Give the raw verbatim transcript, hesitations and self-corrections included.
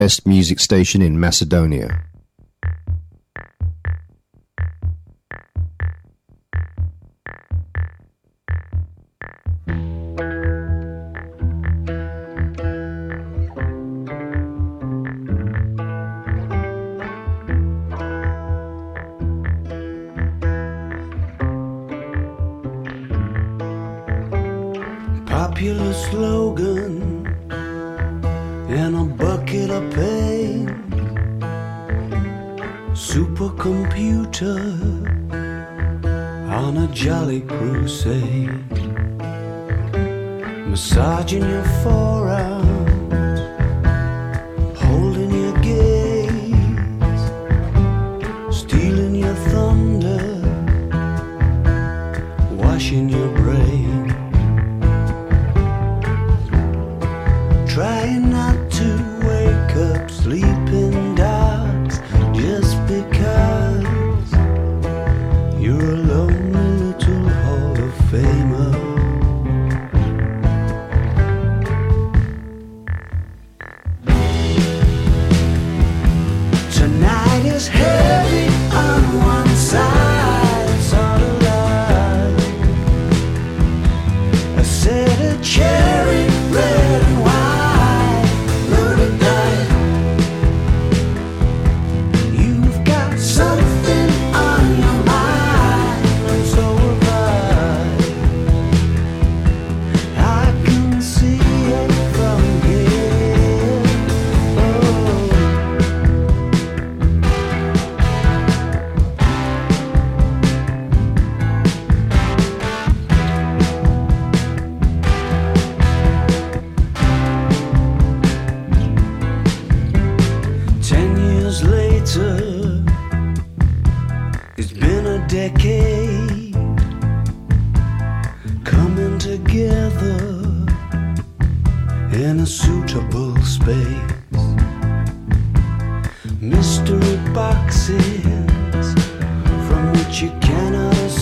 best music station in Macedonia. Popular slogan and a bucket of pain. Supercomputer on a jolly crusade. Massaging your forearms, holding your gaze, stealing your thunder, washing your brain. Trying not to wake up sleeping dogs just because you're a lonely little Hall of Famer. Tonight is heavy on one side, sort of like a set of cherry red and white. It's been a decade coming together in a suitable space. Mystery boxes from which you cannot escape.